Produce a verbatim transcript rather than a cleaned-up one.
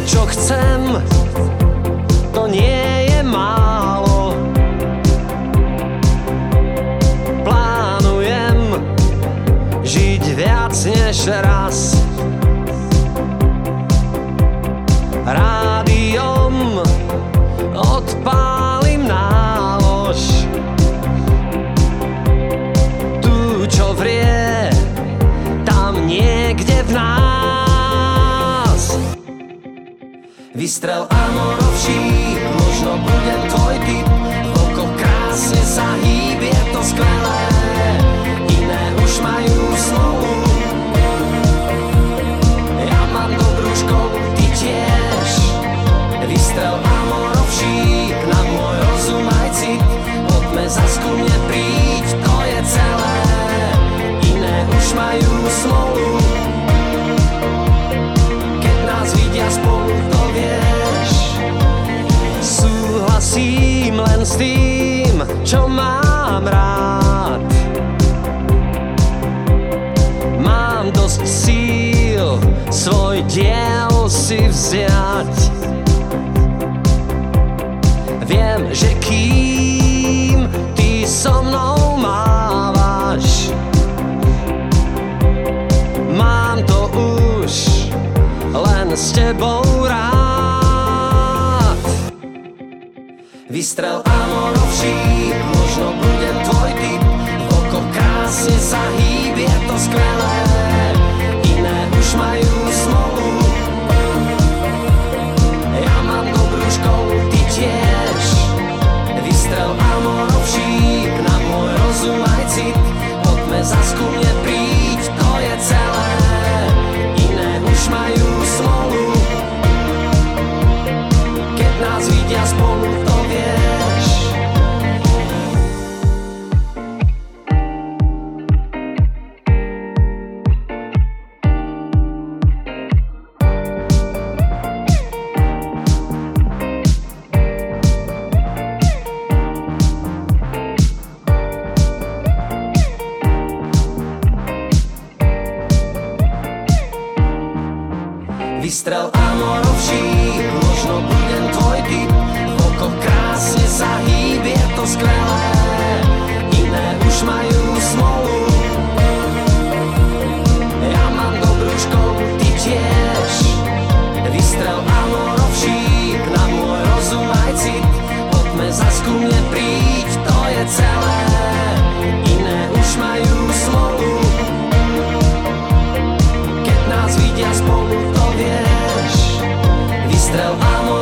čo chcem, to nie je málo. Plánujem žiť viac než raz. Rádiom odpálim nálož. Tu, čo vrie, tam niekde v nás. Vystrel Amorov šíp, možno budem tvoj typ. Vlko krásne sa hýb, je to skvelé. Iné už majú smolu. Ja mám dobrú školu, ty tiež. Vystrel Amorov šíp, na môj rozum aj cit. Poďme zas ku mne príď, to je celé. Iné už majú smolu. Keď nás vidia spolu, to vieš. Súhlasím len s tým, čo mám rád. Mám dosť síl svoj diel si vziať. Viem, že kým ty so mnou mávaš, mám to už len s tebou rád. Vystrel Amorov šíp, možno budem tvoj typ. Vlko krásne sa hýb, je to skvelé. Iné už majú smolu. Ja mám dobrú školu, ty tiež. Vystrel Amorov šíp, na môj rozum aj cit. Poďme zas ku mne príď, to je celé. Iné už majú smolu. Keď nás vidia spolu, to vieš. Vystrel Amorov šíp, možno budem tvoj typ. Vlko krásne sa hýb, je to skvelé. Iné už majú smolu. Ja mám dobrú školu, ty tiež. Vystrel Amorov šíp, na môj rozum aj cit. Poďme zas ku mne príď, to je celé. Iné už majú smolu. Keď nás vidia spolu, to vieš. Vystrel Amorov